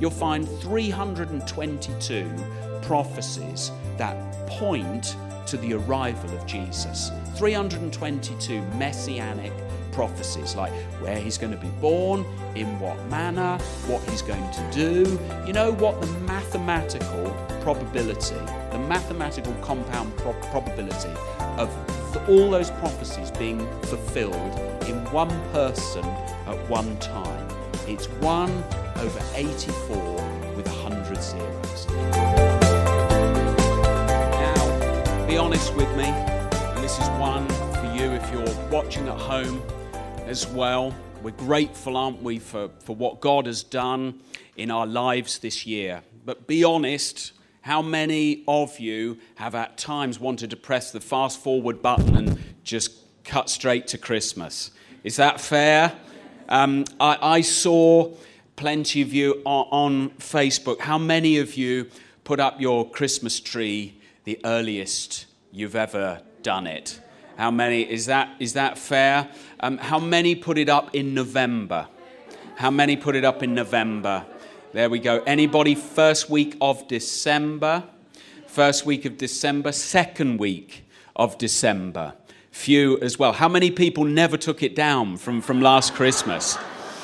you'll find 322 prophecies that point to the arrival of Jesus. 322 messianic prophecies, like where he's going to be born, in what manner, what he's going to do. You know what the mathematical probability, the mathematical compound probability of all those prophecies being fulfilled in one person at one time? It's 1 over 84 with 100 zeros. Now, be honest with me, and this is one for you if you're watching at home as well. We're grateful, aren't we, for what God has done in our lives this year. But be honest, how many of you have at times wanted to press the fast forward button and just cut straight to Christmas? Is that fair? I saw plenty of you on Facebook. How many of you put up your Christmas tree the earliest you've ever done it? How many? Is that fair? How many put it up in November? How many put it up in November? There we go. Anybody first week of December? First week of December, second week of December. Few as well. How many people never took it down from last Christmas?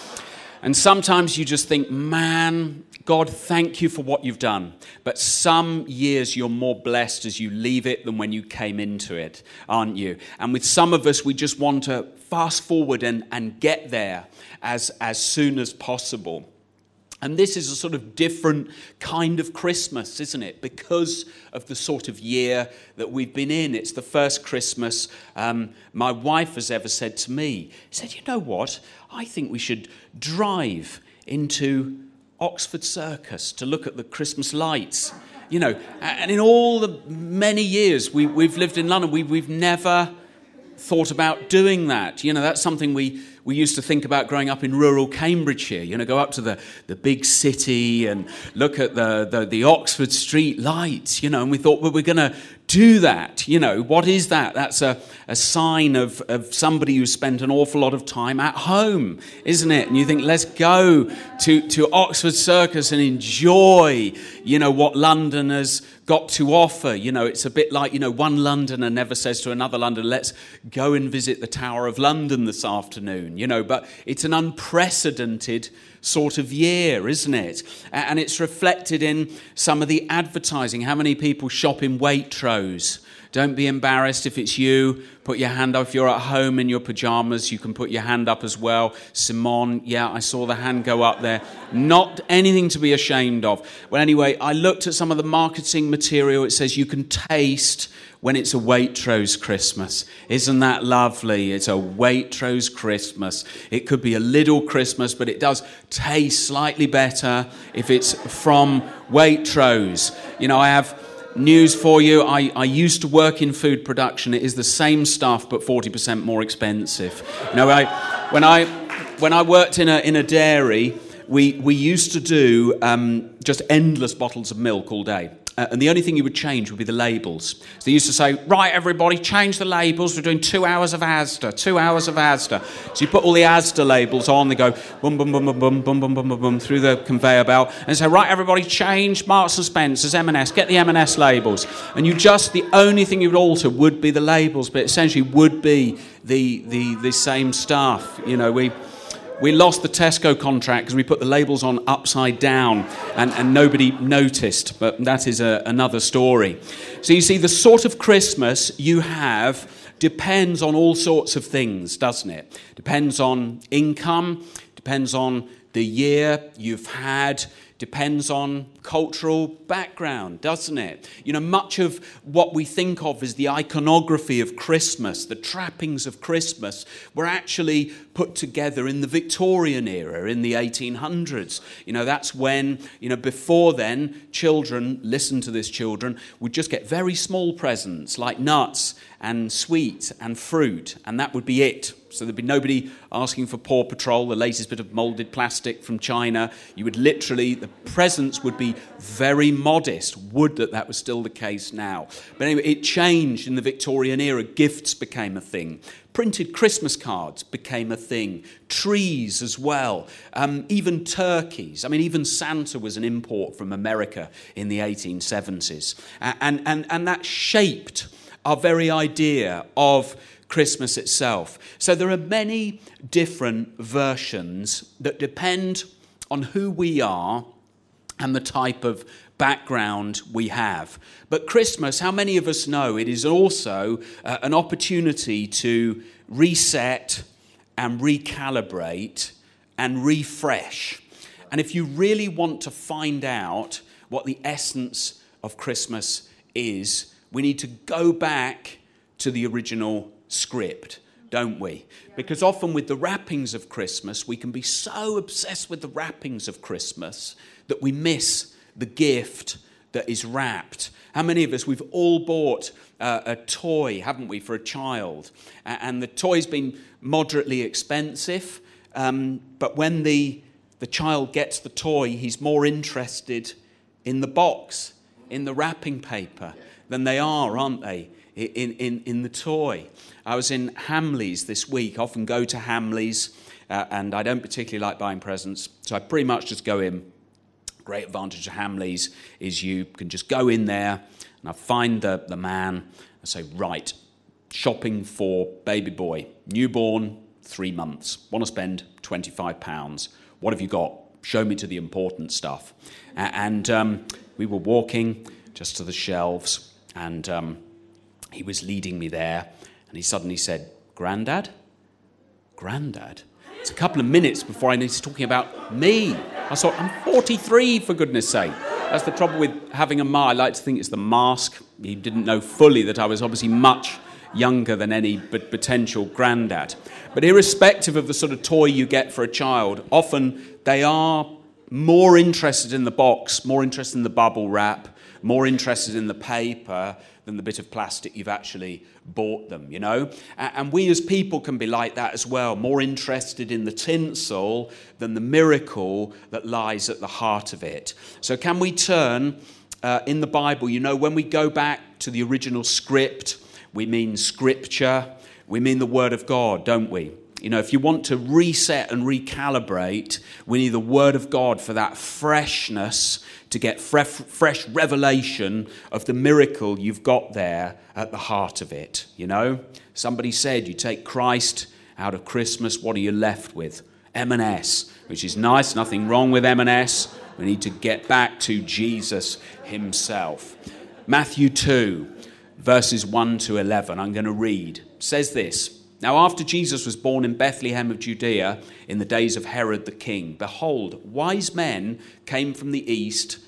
And sometimes you just think, man, God, thank you for what you've done. But some years you're more blessed as you leave it than when you came into it, aren't you? And with some of us, we just want to fast forward and get there as soon as possible. And this is a sort of different kind of Christmas, isn't it? Because of the sort of year that we've been in. It's the first Christmas my wife has ever said to me. She said, you know what? I think we should drive into Oxford Circus to look at the Christmas lights. You know, and in all the many years we've lived in London, we've never thought about doing that. You know, that's something we used to think about growing up in rural Cambridgeshire. You know, go up to the big city and look at the Oxford Street lights, you know, and we thought, well, we're going to do that. You know, what is that? That's a sign of somebody who spent an awful lot of time at home, isn't it? And you think, let's go to Oxford Circus and enjoy, you know, what London has got to offer. You know, it's a bit like, you know, one Londoner never says to another Londoner, let's go and visit the Tower of London this afternoon, you know, but it's an unprecedented sort of year, isn't it? And it's reflected in some of the advertising. How many people shop in Waitrose? Don't be embarrassed if it's you. Put your hand up. If you're at home in your pajamas, you can put your hand up as well. Simone, yeah, I saw the hand go up there. Not anything to be ashamed of. Well, anyway, I looked at some of the marketing material. It says you can taste when it's a Waitrose Christmas. Isn't that lovely? It's a Waitrose Christmas. It could be a little Christmas, but it does taste slightly better if it's from Waitrose. You know, I have news for you. I used to work in food production. It is the same stuff, but 40% more expensive. You know, when I worked in a dairy, we used to do just endless bottles of milk all day. And the only thing you would change would be the labels. So they used to say, right, everybody, change the labels. We're doing 2 hours of Asda, 2 hours of Asda. So you put all the Asda labels on. They go boom, boom, boom, boom, boom, boom, boom, boom, boom, boom, through the conveyor belt. And say, right, everybody, change Marks & Spencer's, M&S. Get the M&S labels. And the only thing you would alter would be the labels, but essentially would be the same stuff. You know, we lost the Tesco contract because we put the labels on upside down and nobody noticed, but that is another story. So you see, the sort of Christmas you have depends on all sorts of things, doesn't it? Depends on income, depends on the year you've had, depends on cultural background, doesn't it? You know, much of what we think of as the iconography of Christmas, the trappings of Christmas, were actually put together in the Victorian era, in the 1800s. You know, that's when, you know, before then, children, listen to this, children, would just get very small presents like nuts and sweets and fruit, and that would be it. So there'd be nobody asking for Paw Patrol, the latest bit of moulded plastic from China. You would literally, the presents would be very modest. Would that was still the case now. But anyway, it changed in the Victorian era. Gifts became a thing. Printed Christmas cards became a thing. Trees as well. Even turkeys. I mean, even Santa was an import from America in the 1870s. And that shaped our very idea of Christmas itself. So there are many different versions that depend on who we are and the type of background we have. But Christmas, how many of us know it is also an opportunity to reset and recalibrate and refresh. And if you really want to find out what the essence of Christmas is, we need to go back to the original script, don't we? Because often with the wrappings of Christmas, we can be so obsessed with the wrappings of Christmas that we miss the gift that is wrapped. How many of us, we've all bought a toy, haven't we, for a child? And the toy's been moderately expensive, but when the child gets the toy, he's more interested in the box, in the wrapping paper, than they are, aren't they, in the toy. I was in Hamleys this week. I often go to Hamleys, and I don't particularly like buying presents, so I pretty much just go in. Great advantage of Hamleys is you can just go in there, and I find the man, and say, right, shopping for baby boy, newborn, 3 months. Want to spend £25. What have you got? Show me to the important stuff. And we were walking just to the shelves, and he was leading me there, and he suddenly said, Grandad? Grandad? It's a couple of minutes before I knew he's talking about me. I thought, I'm 43, for goodness sake. That's the trouble with having a ma. I like to think it's the mask. He didn't know fully that I was obviously much younger than any potential granddad. But irrespective of the sort of toy you get for a child, often they are more interested in the box, more interested in the bubble wrap, more interested in the paper than the bit of plastic you've actually bought them, you know? And we as people can be like that as well, more interested in the tinsel than the miracle that lies at the heart of it. So can we turn in the Bible, you know, when we go back to the original script, we mean scripture, we mean the Word of God, don't we? You know, if you want to reset and recalibrate, we need the Word of God for that freshness, to get fresh revelation of the miracle you've got there at the heart of it, you know? Somebody said, you take Christ out of Christmas, what are you left with? M&S, which is nice, nothing wrong with M&S. We need to get back to Jesus himself. Matthew 2, verses 1 to 11, I'm going to read. It says this, Now after Jesus was born in Bethlehem of Judea in the days of Herod the king, behold, wise men from the east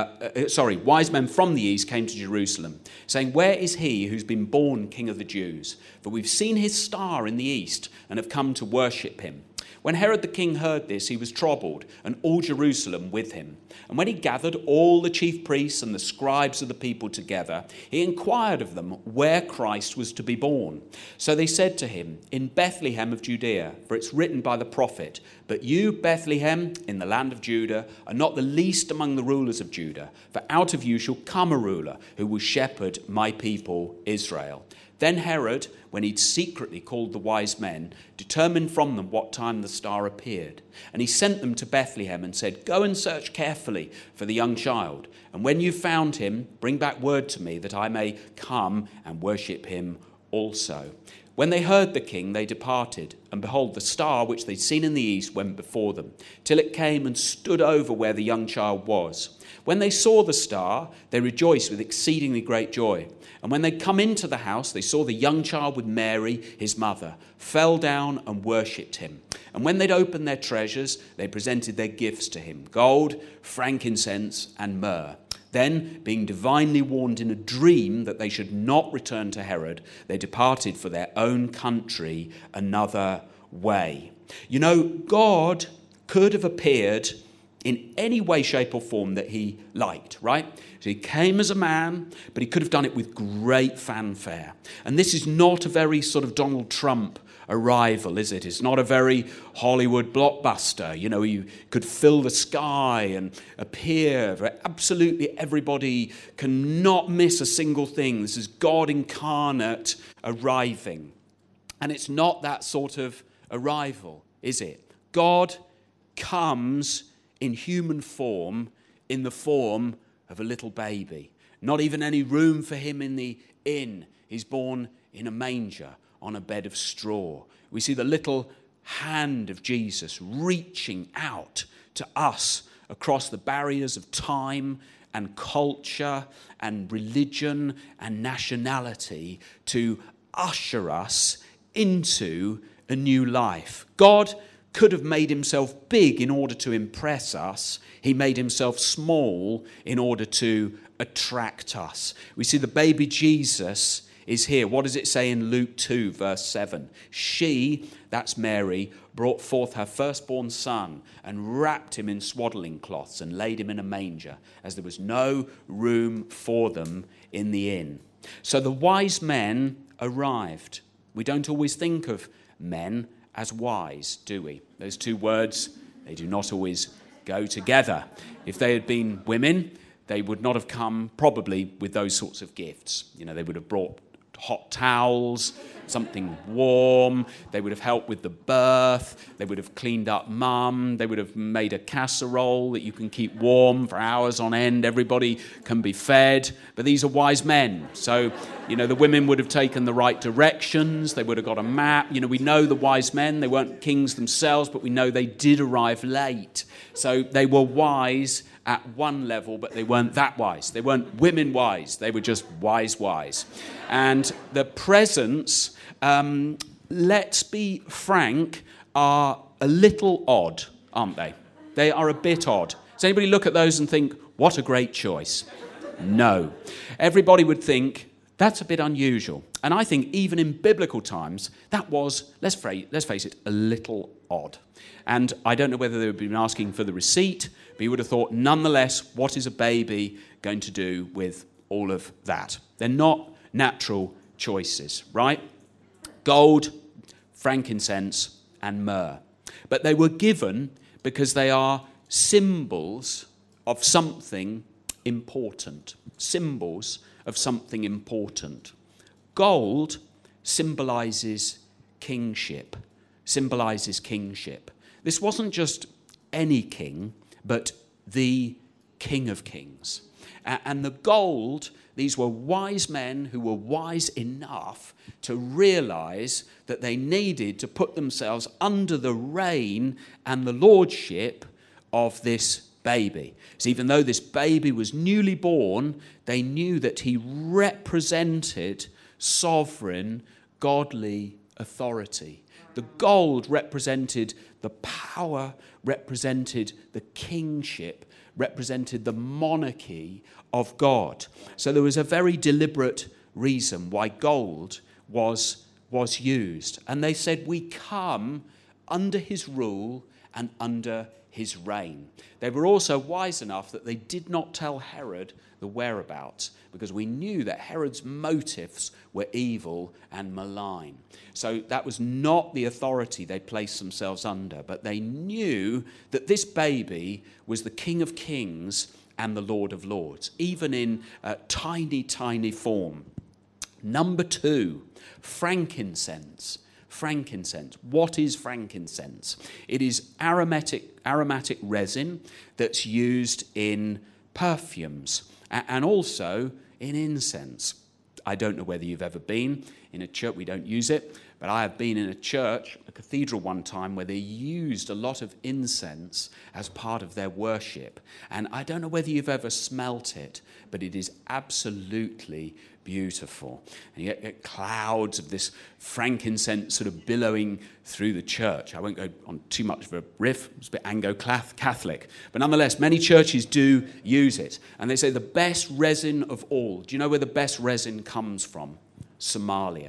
came to Jerusalem, saying, Where is he who's been born King of the Jews? For we've seen his star in the east and have come to worship him. When Herod the king heard this, he was troubled, and all Jerusalem with him. And when he gathered all the chief priests and the scribes of the people together, he inquired of them where Christ was to be born. So they said to him, In Bethlehem of Judea, for it's written by the prophet, But you, Bethlehem, in the land of Judah, are not the least among the rulers of Judah, for out of you shall come a ruler who will shepherd my people Israel. Then Herod, when he'd secretly called the wise men, determined from them what time the star appeared. And he sent them to Bethlehem and said, Go and search carefully for the young child. And when you've found him, bring back word to me that I may come and worship him also. When they heard the king, they departed. And behold, the star which they'd seen in the east went before them, till it came and stood over where the young child was. When they saw the star, they rejoiced with exceedingly great joy. And when they come into the house, they saw the young child with Mary, his mother, fell down and worshipped him. And when they'd opened their treasures, they presented their gifts to him, gold, frankincense, and myrrh. Then, being divinely warned in a dream that they should not return to Herod, they departed for their own country another way. You know, God could have appeared in any way, shape or form that he liked, right? So he came as a man, but he could have done it with great fanfare. And this is not a very sort of Donald Trump arrival, is it? It's not a very Hollywood blockbuster. You know, you could fill the sky and appear. Absolutely everybody cannot miss a single thing. This is God incarnate arriving. And it's not that sort of arrival, is it? God comes in human form, in the form of a little baby. Not even any room for him in the inn. He's born in a manger on a bed of straw. We see the little hand of Jesus reaching out to us across the barriers of time and culture and religion and nationality to usher us into a new life. God could have made himself big in order to impress us. He made himself small in order to attract us. We see the baby Jesus is here. What does it say in Luke 2, verse 7? She, that's Mary, brought forth her firstborn son and wrapped him in swaddling cloths and laid him in a manger, as there was no room for them in the inn. So the wise men arrived. We don't always think of men as wise, do we? Those two words, they do not always go together. If they had been women, they would not have come probably with those sorts of gifts. You know, they would have brought hot towels, something warm. They would have helped with the birth. They would have cleaned up mum. They would have made a casserole that you can keep warm for hours on end. Everybody can be fed. But these are wise men. So, you know, the women would have taken the right directions. They would have got a map. You know, we know the wise men. They weren't kings themselves, but we know they did arrive late. So they were wise at one level, but they weren't that wise. They weren't women wise. They were just wise. And the presents, let's be frank, are a little odd, aren't they? They are a bit odd. Does anybody look at those and think, what a great choice? No. Everybody would think, that's a bit unusual. And I think even in biblical times, that was, let's face it, a little odd. And I don't know whether they would have been asking for the receipt, but you would have thought, nonetheless, what is a baby going to do with all of that? They're not natural choices, right? Gold, frankincense, and myrrh. But they were given because they are symbols of something important. Symbols of something important. Gold symbolizes kingship. This wasn't just any king, but the King of Kings. And the gold, these were wise men who were wise enough to realize that they needed to put themselves under the reign and the lordship of this baby. So even though this baby was newly born, they knew that he represented sovereign, godly authority. The gold represented the power, represented the kingship, represented the monarchy of God. So there was a very deliberate reason why gold was used. And they said, we come under his rule and under his reign. They were also wise enough that they did not tell Herod the whereabouts, because we knew that Herod's motives were evil and malign. So that was not the authority they placed themselves under, but they knew that this baby was the King of Kings and the Lord of Lords, even in tiny form. Number 2, frankincense. Frankincense. What is frankincense? It is aromatic resin that's used in perfumes and also in incense. I don't know whether you've ever been in a church. We don't use it, but I have been in a church, a cathedral one time, where they used a lot of incense as part of their worship. And I don't know whether you've ever smelt it, but it is absolutely beautiful. And you get clouds of this frankincense sort of billowing through the church. I won't go on too much of a riff. It's a bit Anglo-Catholic. But nonetheless, many churches do use it. And they say the best resin of all. Do you know where the best resin comes from? Somalia.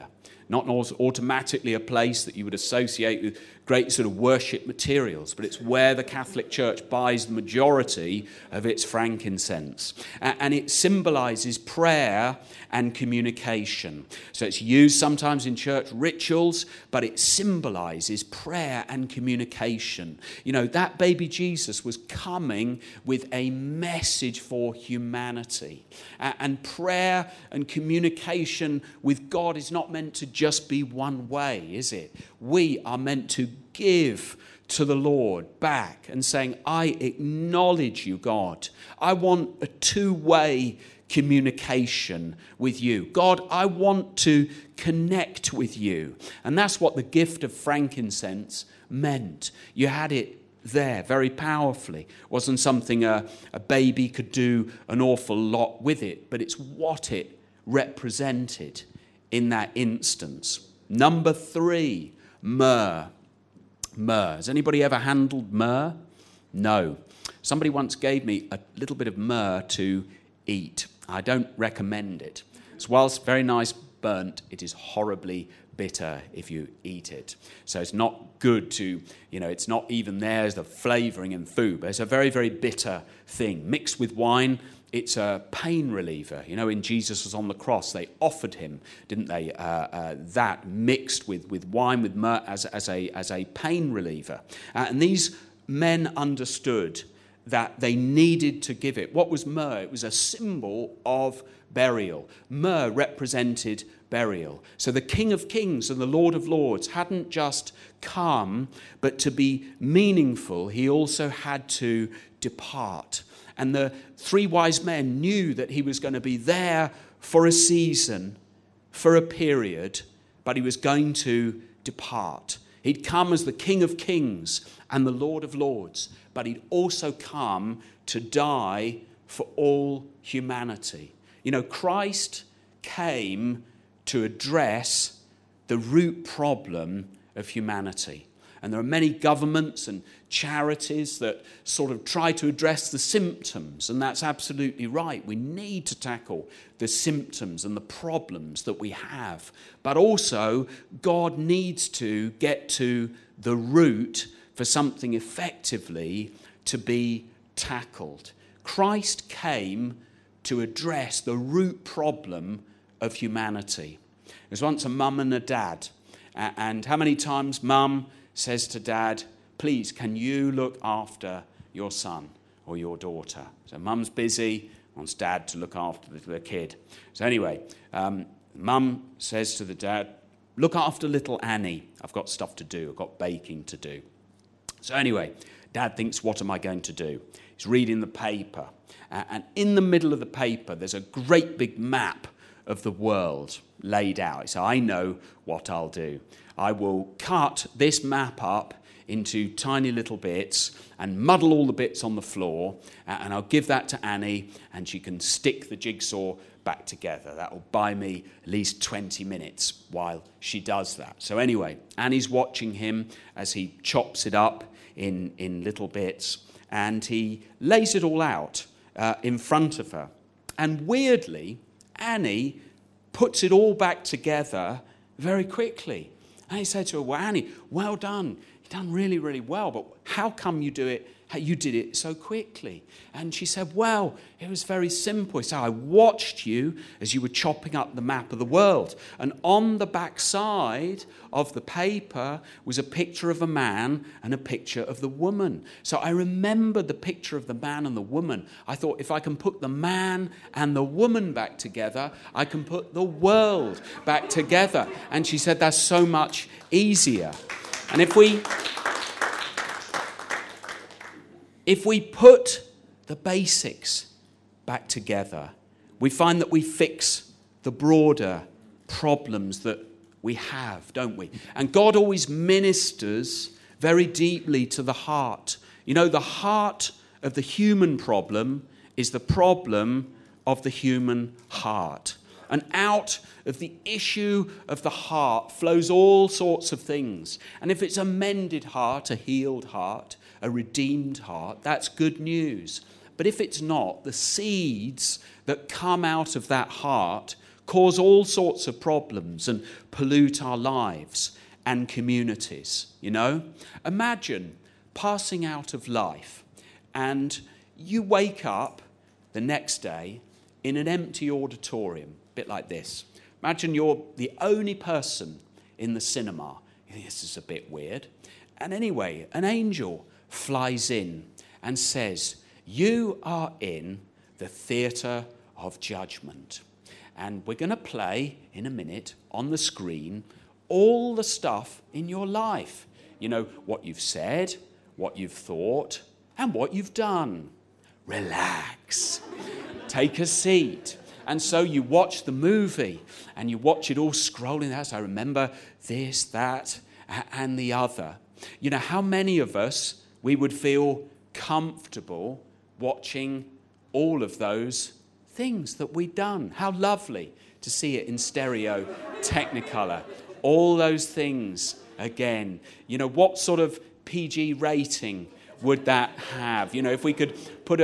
not automatically a place that you would associate with great sort of worship materials, but it's where the Catholic Church buys the majority of its frankincense. And it symbolizes prayer and communication. So it's used sometimes in church rituals, but it symbolizes prayer and communication. You know, that baby Jesus was coming with a message for humanity. And prayer and communication with God is not meant to just be one way, is it? We are meant to give to the Lord back and saying, I acknowledge you, God. I want a two-way communication with you. God, I want to connect with you. And that's what the gift of frankincense meant. You had it there very powerfully. It wasn't something a baby could do an awful lot with it, but it's what it represented in that instance. Number 3, myrrh. Myrrh. Has anybody ever handled myrrh? No. Somebody once gave me a little bit of myrrh to eat. I don't recommend it. So whilst very nice burnt, it is horribly bitter if you eat it. So it's not good to, it's not even there as the flavouring in food, but it's a very, very bitter thing. Mixed with wine, it's a pain reliever. When Jesus was on the cross, they offered him, didn't they, that mixed with wine, with myrrh as a pain reliever. And these men understood that they needed to give it. What was myrrh? It was a symbol of burial. Myrrh represented burial. So the King of Kings and the Lord of Lords hadn't just come, but to be meaningful, he also had to depart. And the 3 wise men knew that he was going to be there for a season, for a period, but he was going to depart. He'd come as the King of Kings and the Lord of Lords, but he'd also come to die for all humanity. Christ came to address the root problem of humanity. And there are many governments and charities that sort of try to address the symptoms, and that's absolutely right. We need to tackle the symptoms and the problems that we have. But also, God needs to get to the root for something effectively to be tackled. Christ came to address the root problem of humanity. There was once a mum and a dad, and how many times mum says to dad, please, can you look after your son or your daughter? So mum's busy, wants dad to look after the kid. So anyway, mum says to the dad, look after little Annie. I've got stuff to do. I've got baking to do. So anyway, dad thinks, what am I going to do? He's reading the paper. And in the middle of the paper, there's a great big map of the world laid out. So I know what I'll do. I will cut this map up into tiny little bits and muddle all the bits on the floor, and I'll give that to Annie, and she can stick the jigsaw back together. That will buy me at least 20 minutes while she does that. So anyway, Annie's watching him as he chops it up in little bits, and he lays it all out in front of her. And weirdly, Annie puts it all back together very quickly. And he said to her, well, Annie, well done. You've done really, really well, but how come you did it so quickly? And she said, well, it was very simple. He said, I watched you as you were chopping up the map of the world. And on the back side of the paper was a picture of a man and a picture of the woman. So I remembered the picture of the man and the woman. I thought, if I can put the man and the woman back together, I can put the world back together. And she said, that's so much easier. And if we put the basics back together, we find that we fix the broader problems that we have, don't we? And God always ministers very deeply to the heart. The heart of the human problem is the problem of the human heart. And out of the issue of the heart flows all sorts of things. And if it's a mended heart, a healed heart, a redeemed heart, that's good news. But if it's not, the seeds that come out of that heart cause all sorts of problems and pollute our lives and communities, you know? Imagine passing out of life and you wake up the next day in an empty auditorium, a bit like this. Imagine you're the only person in the cinema. You think, this is a bit weird. And anyway, an angel flies in and says, you are in the theatre of judgment. And we're going to play in a minute on the screen all the stuff in your life. You know, what you've said, what you've thought, and what you've done. Relax. Take a seat. And so you watch the movie and you watch it all scrolling out. So I remember this, that, and the other. You know, how many of us, we would feel comfortable watching all of those things that we've done? How lovely to see it in stereo, Technicolor. All those things again. You know, what sort of PG rating would that have? You know, if we could put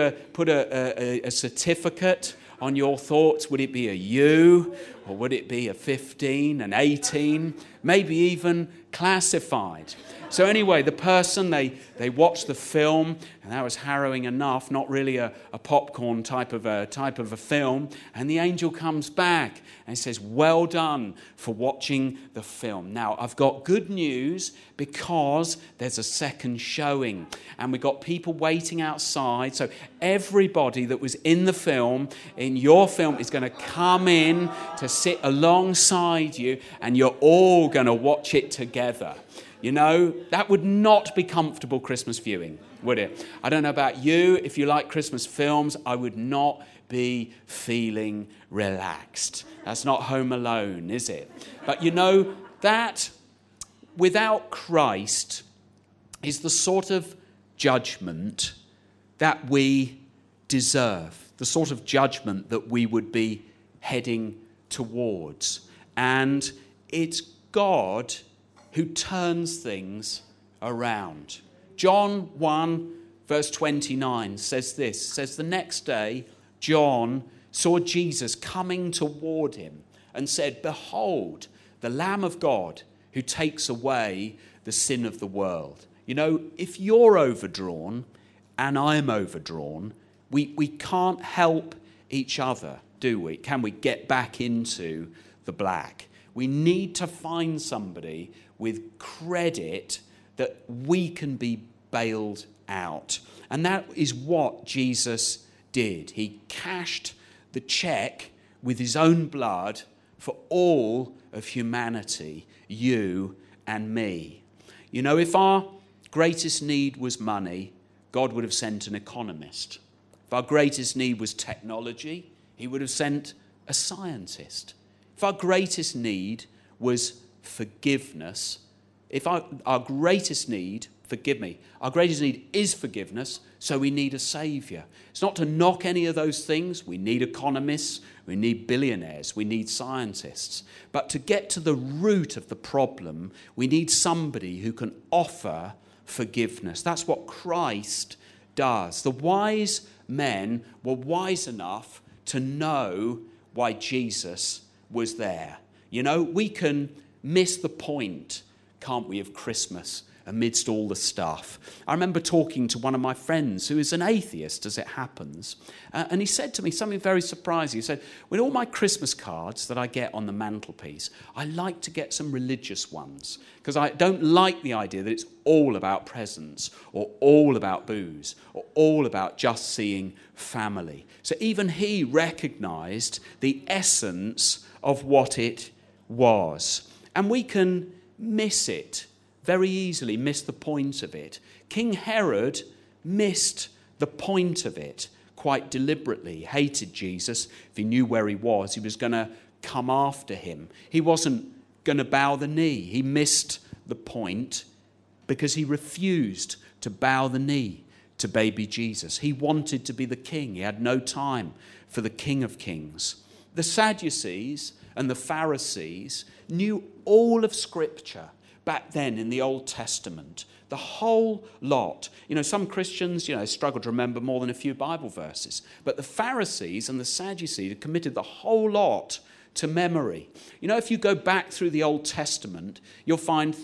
a certificate on your thoughts, would it be a U or would it be a 15, an 18, maybe even classified? So anyway, the person, they watched the film, and that was harrowing enough, not really a popcorn type of a film, and the angel comes back and says, well done for watching the film. Now, I've got good news because there's a second showing, and we've got people waiting outside, so everybody that was in the film, in your film, is going to come in to sit alongside you, and you're all going to watch it together. You know, that would not be comfortable Christmas viewing, would it? I don't know about you. If you like Christmas films, I would not be feeling relaxed. That's not Home Alone, is it? But you know, that without Christ is the sort of judgment that we deserve, the sort of judgment that we would be heading towards. And it's God who turns things around. John 1, verse 29 says this, says, the next day, John saw Jesus coming toward him and said, behold, the Lamb of God who takes away the sin of the world. You know, if you're overdrawn and I'm overdrawn, we can't help each other, do we? Can we get back into the black? We need to find somebody with credit that we can be bailed out. And that is what Jesus did. He cashed the check with his own blood for all of humanity, you and me. You know, if our greatest need was money, God would have sent an economist. If our greatest need was technology, he would have sent a scientist. If our greatest need was forgiveness, if our greatest need, forgive me, our greatest need is forgiveness, so we need a saviour. It's not to knock any of those things. We need economists, we need billionaires, we need scientists. But to get to the root of the problem, we need somebody who can offer forgiveness. That's what Christ does. The wise men were wise enough to know why Jesus was there. You know, we can miss the point, can't we, of Christmas amidst all the stuff. I remember talking to one of my friends who is an atheist, as it happens, and he said to me something very surprising. He said, with all my Christmas cards that I get on the mantelpiece, I like to get some religious ones because I don't like the idea that it's all about presents or all about booze or all about just seeing family. So even he recognised the essence of what it was. And we can miss it very easily, miss the point of it. King Herod missed the point of it quite deliberately. He hated Jesus. If he knew where he was going to come after him. He wasn't going to bow the knee. He missed the point because he refused to bow the knee to baby Jesus. He wanted to be the king. He had no time for the King of Kings. The Sadducees and the Pharisees knew all of Scripture back then in the Old Testament, the whole lot. You know, some Christians, struggle to remember more than a few Bible verses. But the Pharisees and the Sadducees had committed the whole lot to memory. You know, if you go back through the Old Testament, you'll find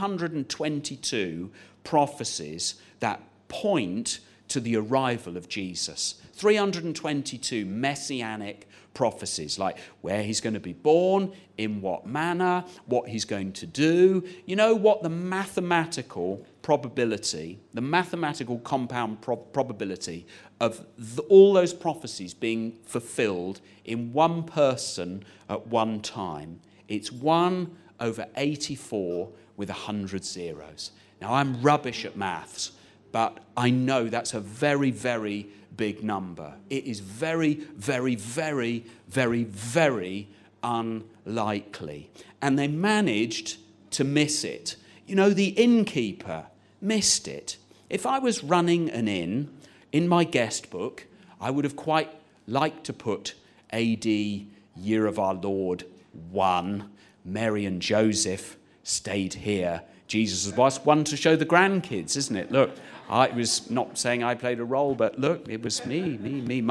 322 prophecies that point to the arrival of Jesus. 322 messianic prophecies, like where he's going to be born, in what manner, what he's going to do. You know what the mathematical probability, the mathematical compound probability of all those prophecies being fulfilled in one person at one time? It's 1 over 84 with 100 zeros. Now, I'm rubbish at maths, but I know that's a very, very big number. It is very, very, very, very, very unlikely. And they managed to miss it. You know, the innkeeper missed it. If I was running an inn, in my guest book, I would have quite liked to put AD, Year of Our Lord 1, Mary and Joseph stayed here. Jesus was one to show the grandkids, isn't it? Look, I was not saying I played a role, but look, it was me,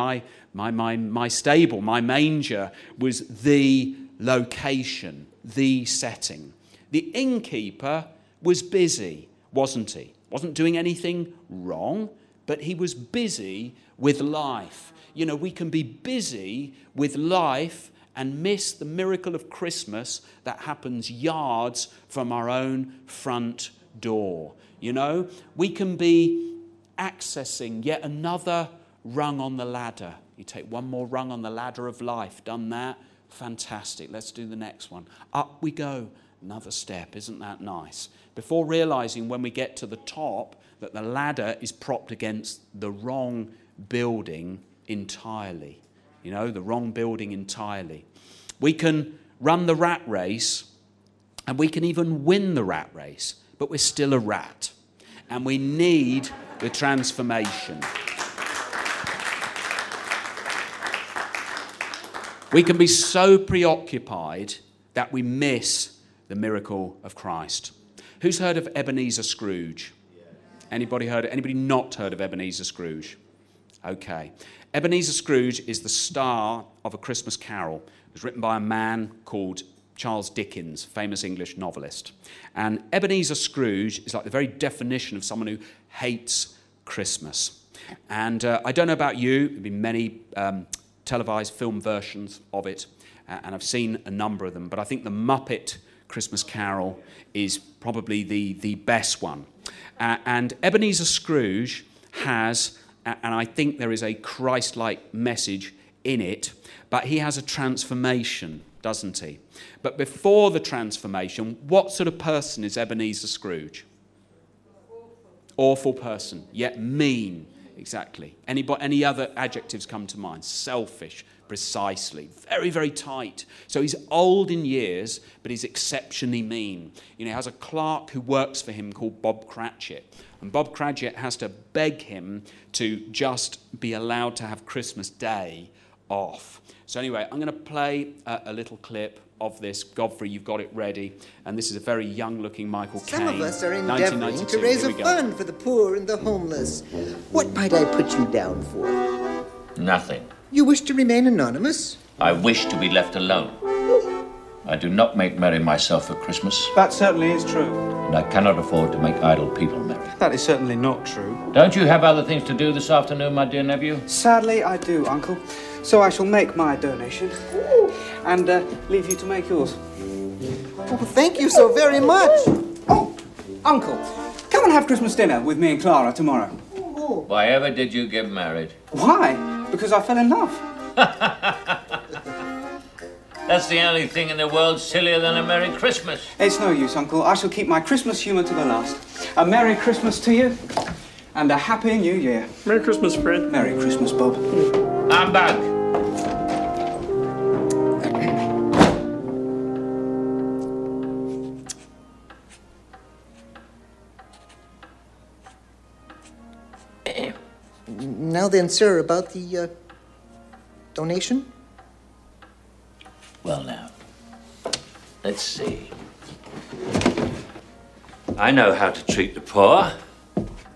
my stable, my manger was the location, the setting. The innkeeper was busy, wasn't he? Wasn't doing anything wrong, but he was busy with life. You know, we can be busy with life and miss the miracle of Christmas that happens yards from our own front door. You know, we can be accessing yet another rung on the ladder. You take one more rung on the ladder of life. Done that? Fantastic. Let's do the next one. Up we go. Another step. Isn't that nice? Before realizing when we get to the top that the ladder is propped against the wrong building entirely. You know, the wrong building entirely. We can run the rat race and we can even win the rat race, but we're still a rat. And we need the transformation. We can be so preoccupied that we miss the miracle of Christ. Who's heard of Ebenezer Scrooge? Anybody not heard of Ebenezer Scrooge? Okay. Ebenezer Scrooge is the star of A Christmas Carol. It was written by a man called Charles Dickens, famous English novelist. And Ebenezer Scrooge is like the very definition of someone who hates Christmas. And I don't know about you, there have been many televised film versions of it, and I've seen a number of them, but I think the Muppet Christmas Carol is probably the best one. And Ebenezer Scrooge has, and I think there is a Christ-like message in it, but he has a transformation, doesn't he? But before the transformation, what sort of person is Ebenezer Scrooge? Awful person, yet mean, exactly. Any other adjectives come to mind? Selfish, precisely. Very, very tight. So he's old in years, but he's exceptionally mean. You know, he has a clerk who works for him called Bob Cratchit. And Bob Cratchit has to beg him to just be allowed to have Christmas Day off. So anyway, I'm going to play a little clip of this. Godfrey, you've got it ready. And this is a very young-looking Michael Caine. Some of us are endeavoring to raise a fund for the poor and the homeless. What might I put you down for? Nothing. You wish to remain anonymous? I wish to be left alone. I do not make merry myself at Christmas. That certainly is true. And I cannot afford to make idle people merry. That is certainly not true. Don't you have other things to do this afternoon, my dear nephew? Sadly, I do, Uncle. So I shall make my donation and leave you to make yours. Oh, thank you so very much. Oh, Uncle, come and have Christmas dinner with me and Clara tomorrow. Oh. Why ever did you get married? Why? Because I fell in love. That's the only thing in the world sillier than a Merry Christmas. It's no use, Uncle. I shall keep my Christmas humour to the last. A Merry Christmas to you and a Happy New Year. Merry Christmas, Fred. Merry Christmas, Bob. I'm back. Now then, sir, about the donation? Well, now, let's see. I know how to treat the poor.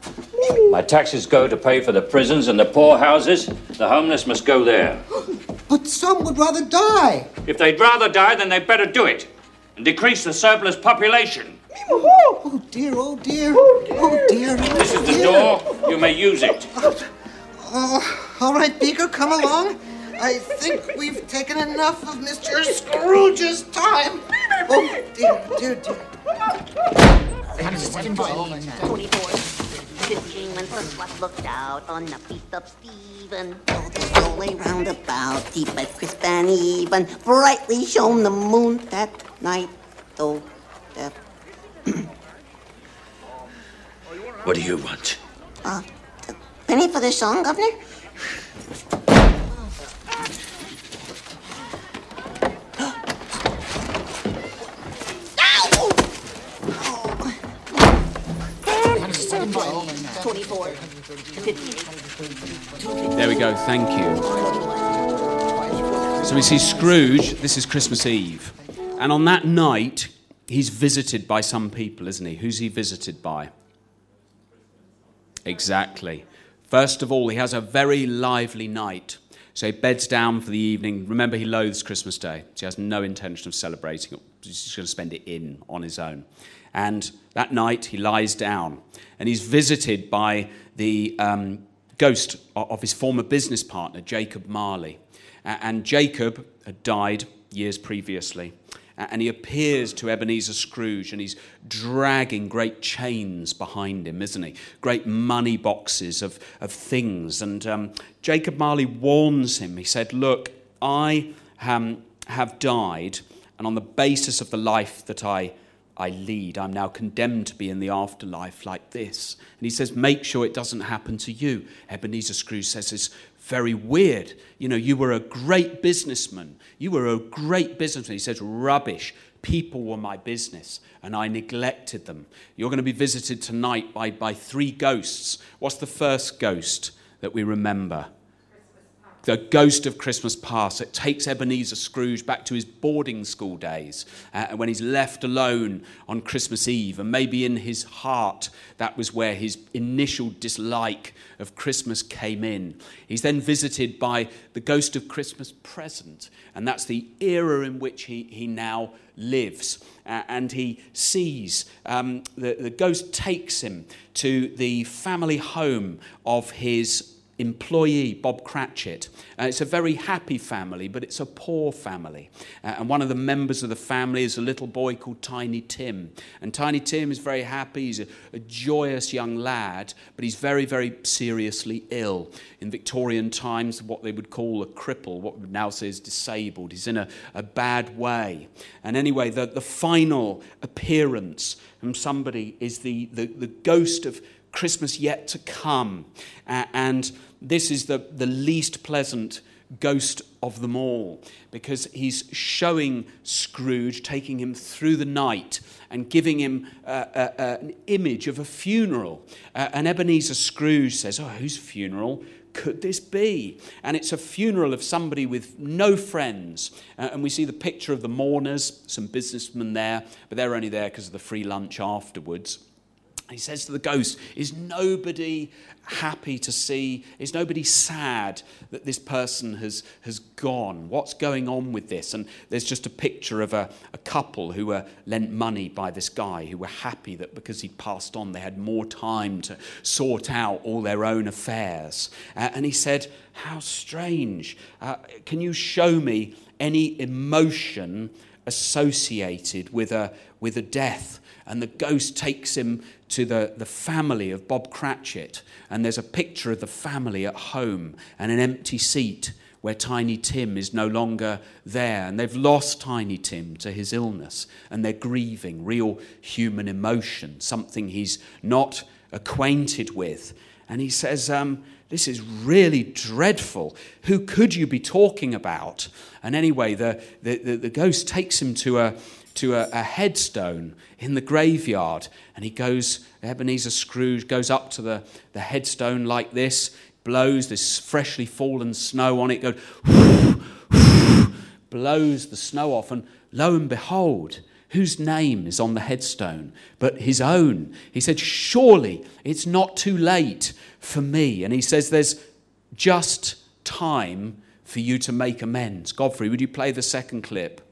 My taxes go to pay for the prisons and the poorhouses. The homeless must go there. But some would rather die. If they'd rather die, then they'd better do it and decrease the surplus population. Oh dear, oh dear, oh dear. This is the door. You may use it. All right, Beaker, come along. I think we've taken enough of Mr. Scrooge's time. Oh dear, dear, dear. 24, 15 when the slut looked out on the feet of Stephen. Oh, the story roundabout, deep but crisp and even, brightly shone the moon that night, though the... What do you want? The penny for the song, Governor? There we go, thank you. So we see Scrooge, this is Christmas Eve. And on that night, he's visited by some people, isn't he? Who's he visited by? Exactly. First of all, he has a very lively night. So he beds down for the evening. Remember, he loathes Christmas Day. So he has no intention of celebrating it. He's just going to spend it on his own. And that night, he lies down. And he's visited by the ghost of his former business partner, Jacob Marley. And Jacob had died years previously. And he appears to Ebenezer Scrooge, and he's dragging great chains behind him, isn't he? Great money boxes of things. And Jacob Marley warns him. He said, look, I have died, and on the basis of the life that I lead, I'm now condemned to be in the afterlife like this. And he says, make sure it doesn't happen to you. Ebenezer Scrooge says, it's very weird. You know, you were a great businessman. You were a great businessman. He says, rubbish. People were my business, and I neglected them. You're going to be visited tonight by three ghosts. What's the first ghost that we remember? The ghost of Christmas past. It takes Ebenezer Scrooge back to his boarding school days when he's left alone on Christmas Eve. And maybe in his heart, that was where his initial dislike of Christmas came in. He's then visited by the ghost of Christmas present. And that's the era in which he now lives. And he sees, the ghost takes him to the family home of his employee, Bob Cratchit. It's a very happy family, but it's a poor family. And one of the members of the family is a little boy called Tiny Tim. And Tiny Tim is very happy. He's a joyous young lad, but he's very, very seriously ill. In Victorian times, what they would call a cripple, what we would now say is disabled. He's in a bad way. And anyway, the final appearance from somebody is the ghost of Christmas yet to come. And this is the least pleasant ghost of them all, because he's showing Scrooge, taking him through the night and giving him an image of a funeral. And Ebenezer Scrooge says, oh, whose funeral could this be? And it's a funeral of somebody with no friends. And we see the picture of the mourners, some businessmen there, but they're only there because of the free lunch afterwards. He says to the ghost, is nobody happy to see, is nobody sad that this person has gone? What's going on with this? And there's just a picture of a couple who were lent money by this guy, who were happy that because he'd passed on, they had more time to sort out all their own affairs. And he said, how strange. Can you show me any emotion associated with a death? And the ghost takes him to the family of Bob Cratchit. And there's a picture of the family at home and an empty seat where Tiny Tim is no longer there. And they've lost Tiny Tim to his illness. And they're grieving real human emotion, something he's not acquainted with. And he says, this is really dreadful. Who could you be talking about? And anyway, the ghost takes him to a headstone in the graveyard, and Ebenezer Scrooge goes up to the headstone like this, blows this freshly fallen snow on it, goes blows the snow off, and lo and behold, whose name is on the headstone but his own? He said, surely it's not too late for me. And he says there's just time for you to make amends. Godfrey, would you play the second clip?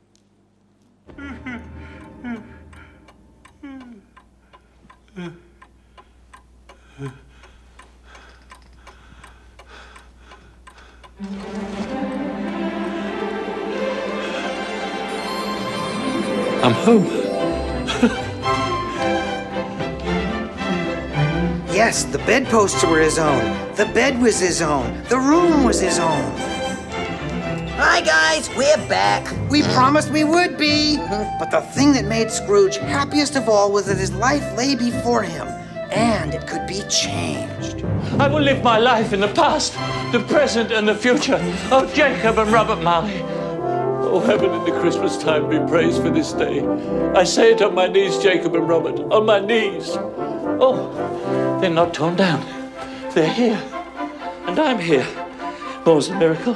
I'm home. Yes, the bedposts were his own. The bed was his own. The room was his own. Hi, guys. We're back. We promised we would be. But the thing that made Scrooge happiest of all was that his life lay before him, and it could be changed. I will live my life in the past, the present, and the future. Oh, Jacob and Robert Marley. Oh, heaven in the Christmas time be praised for this day. I say it on my knees, Jacob and Robert, on my knees. Oh, they're not torn down. They're here. And I'm here. More's a miracle.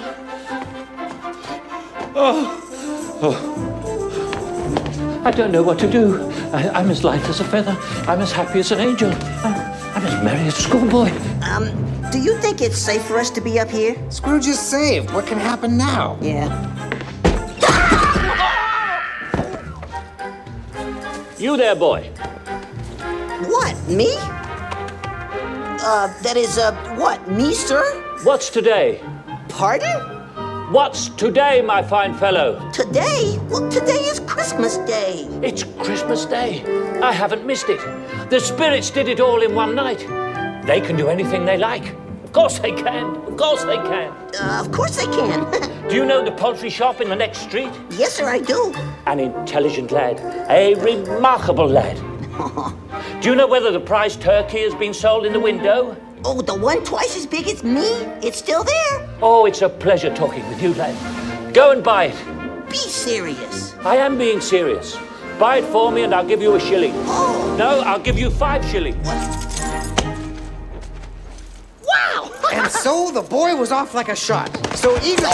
Oh. I don't know what to do. I'm as light as a feather. I'm as happy as an angel. I'm as merry as a schoolboy. Do you think it's safe for us to be up here? Scrooge is saved. What can happen now? Yeah. You there, boy. What, me? That is, what, me, sir? What's today? Pardon? What's today, my fine fellow? Today? Well, today is Christmas Day. It's Christmas Day. I haven't missed it. The spirits did it all in one night. They can do anything they like. Of course they can. Of course they can. Of course they can. Do you know the poultry shop in the next street? Yes, sir, I do. An intelligent lad. A remarkable lad. Do you know whether the prize turkey has been sold in the window? Oh, the one twice as big as me? It's still there? Oh, it's a pleasure talking with you, lad. Go and buy it. Be serious. I am being serious. Buy it for me and I'll give you a shilling. Oh. No, I'll give you 5 shillings. Wow! And so the boy was off like a shot. So eager.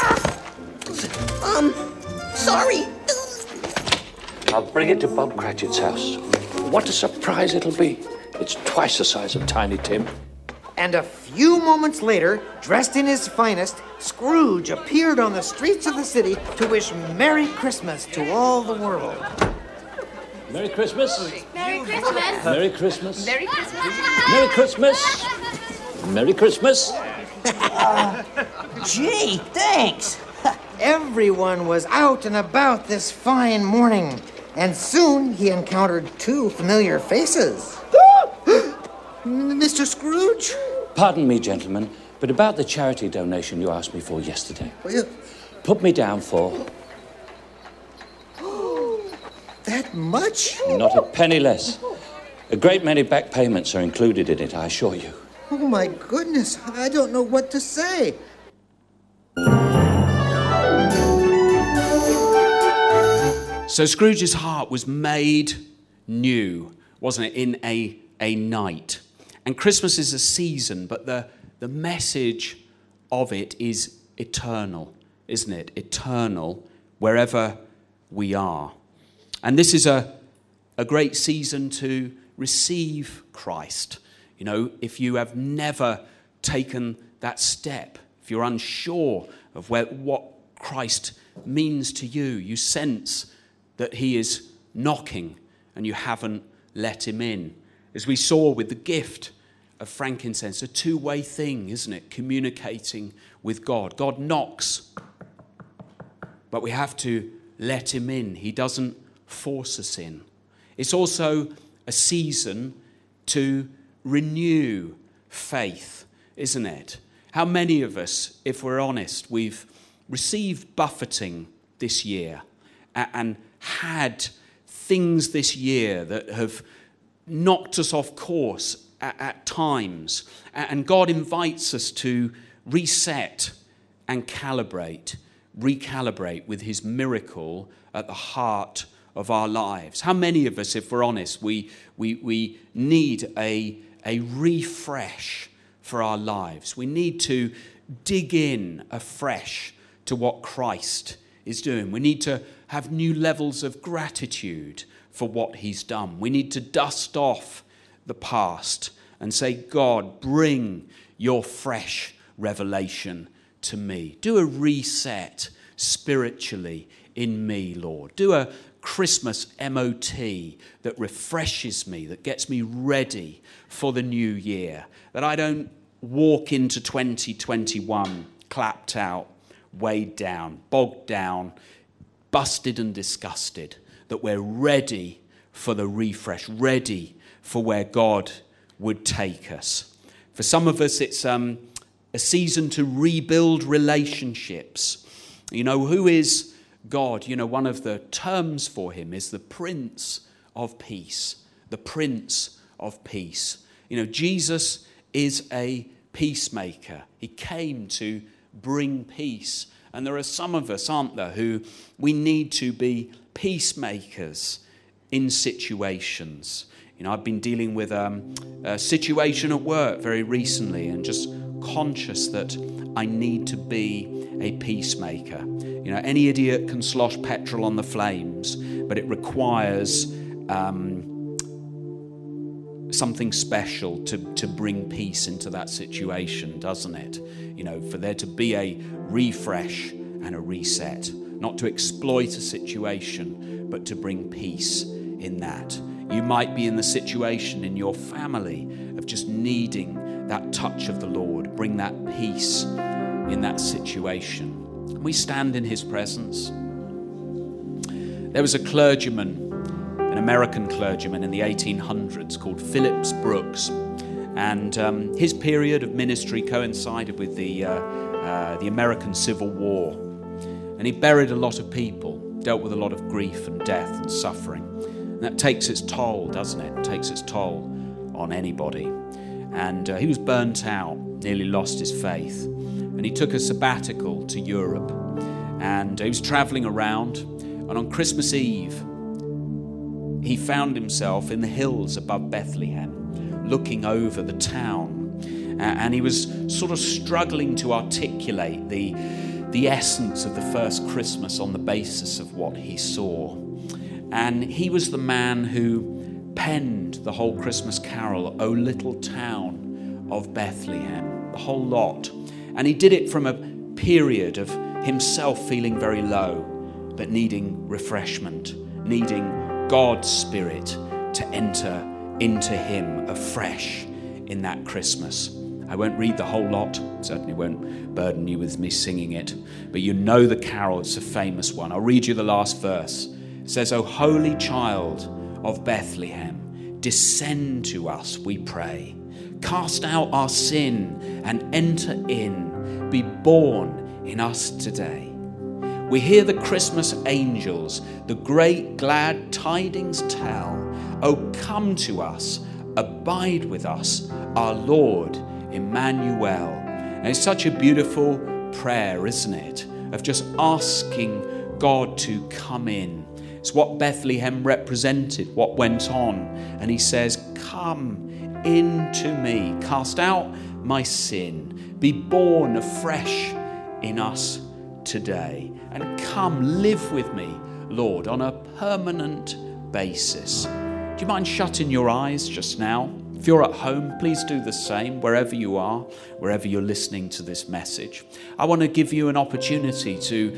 Sorry. I'll bring it to Bob Cratchit's house. What a surprise it'll be. It's twice the size of Tiny Tim. And a few moments later, dressed in his finest, Scrooge appeared on the streets of the city to wish Merry Christmas to all the world. Merry Christmas. Merry Christmas. Merry Christmas. Merry Christmas. Merry Christmas. Merry Christmas. Gee, thanks. Everyone was out and about this fine morning, and soon he encountered 2 familiar faces. Mr. Scrooge? Pardon me, gentlemen, but about the charity donation you asked me for yesterday. Well, Put me down for... that much? Not a penny less. A great many back payments are included in it, I assure you. Oh, my goodness. I don't know what to say. So Scrooge's heart was made new, wasn't it, in a night. And Christmas is a season, but the message of it is eternal, isn't it? Eternal, wherever we are. And this is a great season to receive Christ. You know, if you have never taken that step, if you're unsure of what Christ means to you, you sense that he is knocking and you haven't let him in. As we saw with the gift of frankincense, a two-way thing, isn't it? Communicating with God. God knocks, but we have to let him in. He doesn't force us in. It's also a season to renew faith, isn't it? How many of us, if we're honest, we've received buffeting this year and had things this year that have knocked us off course at times. And God invites us to reset and recalibrate with his miracle at the heart of our lives. How many of us, if we're honest, we need a refresh for our lives? We need to dig in afresh to what Christ is doing. We need to have new levels of gratitude for what he's done. We need to dust off the past and say, God, bring your fresh revelation to me. Do a reset spiritually in me, Lord. Do a Christmas MOT that refreshes me, that gets me ready for the new year, that I don't walk into 2021 clapped out, weighed down, bogged down, busted and disgusted, that we're ready for the refresh, ready for where God would take us. For some of us, it's a season to rebuild relationships. You know, who is God? You know, one of the terms for him is the Prince of Peace. The Prince of Peace. You know, Jesus is a peacemaker. He came to bring peace. And there are some of us, aren't there, who we need to be peacemakers in situations. You know, I've been dealing with a situation at work very recently and just conscious that I need to be a peacemaker. You know, any idiot can slosh petrol on the flames, but it requires something special to bring peace into that situation, doesn't it? You know, for there to be a refresh and a reset, not to exploit a situation, but to bring peace in that. You might be in the situation in your family of just needing that touch of the Lord. Bring that peace in that situation. We stand in his presence. There was a clergyman, an American clergyman in the 1800s called Phillips Brooks. And his period of ministry coincided with the American Civil War. And he buried a lot of people, dealt with a lot of grief and death and suffering. And that takes its toll, doesn't it? It takes its toll on anybody. And he was burnt out, nearly lost his faith. And he took a sabbatical to Europe. And he was traveling around. And on Christmas Eve, he found himself in the hills above Bethlehem, looking over the town. And he was sort of struggling to articulate the essence of the first Christmas on the basis of what he saw. And he was the man who penned the whole Christmas carol, O Little Town of Bethlehem, the whole lot. And he did it from a period of himself feeling very low, but needing refreshment, needing God's Spirit to enter into him afresh in that Christmas. I won't read the whole lot, certainly won't burden you with me singing it, but you know the carol, it's a famous one. I'll read you the last verse. It says, O holy child of Bethlehem, descend to us, we pray. Cast out our sin and enter in, be born in us today. We hear the Christmas angels, the great glad tidings tell. O come to us, abide with us, our Lord Emmanuel. And it's such a beautiful prayer, isn't it? Of just asking God to come in. It's what Bethlehem represented, what went on. And he says, come into me, cast out my sin, be born afresh in us today. And come live with me, Lord, on a permanent basis. Do you mind shutting your eyes just now? If you're at home, please do the same, wherever you are, wherever you're listening to this message. I want to give you an opportunity to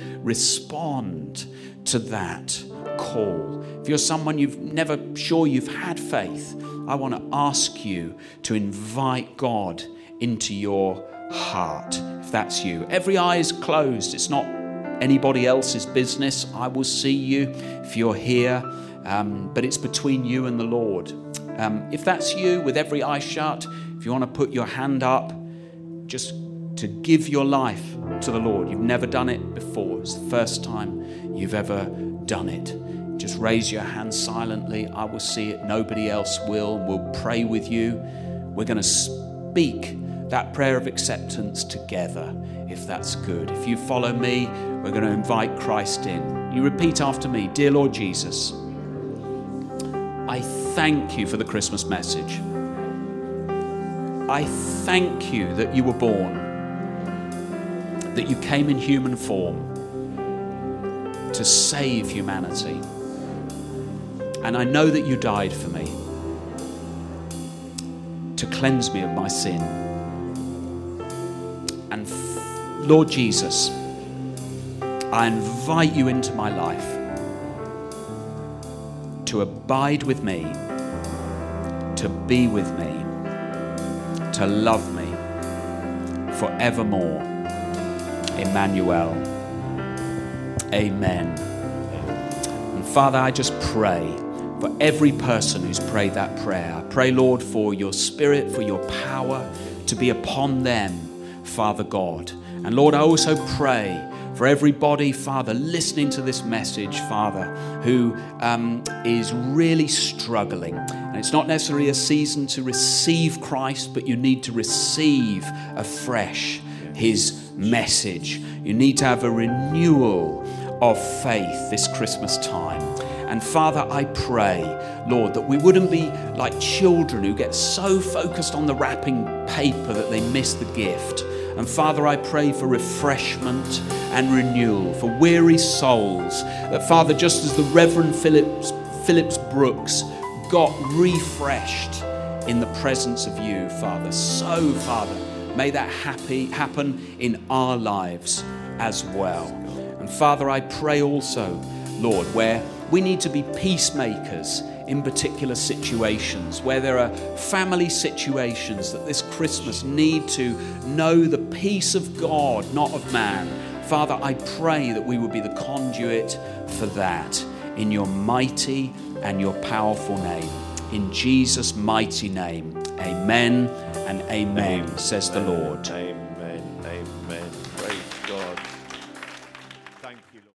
respond to that call. If you're someone you've never sure you've had faith, I want to ask you to invite God into your heart, if that's you. Every eye is closed. It's not anybody else's business. I will see you if you're here, but it's between you and the Lord. If that's you, with every eye shut, if you want to put your hand up, just to give your life to the Lord. You've never done it before. It's the first time you've ever done it. Just raise your hand silently. I will see it. Nobody else will. We'll pray with you. We're going to speak that prayer of acceptance together, if that's good. If you follow me, we're going to invite Christ in. You repeat after me. Dear Lord Jesus, I thank you for the Christmas message. I thank you that you were born, that you came in human form to save humanity. And I know that you died for me to cleanse me of my sin. And Lord Jesus, I invite you into my life to abide with me, to be with me, to love me forevermore. Emmanuel. Amen. And Father, I just pray for every person who's prayed that prayer. I pray, Lord, for your Spirit, for your power to be upon them, Father God. And Lord, I also pray for everybody, Father, listening to this message, Father, who is really struggling. And it's not necessarily a season to receive Christ, but you need to receive afresh his message. You need to have a renewal of faith this Christmas time. And Father, I pray, Lord, that we wouldn't be like children who get so focused on the wrapping paper that they miss the gift. And Father, I pray for refreshment and renewal for weary souls. That Father, just as the Reverend Phillips Brooks got refreshed in the presence of you, Father, so Father, may that happen in our lives as well. And Father, I pray also, Lord, where we need to be peacemakers in particular situations, where there are family situations that this Christmas need to know the peace of God, not of man. Father, I pray that we will be the conduit for that in your mighty and your powerful name. In Jesus' mighty name, amen and amen, says the Lord. Amen.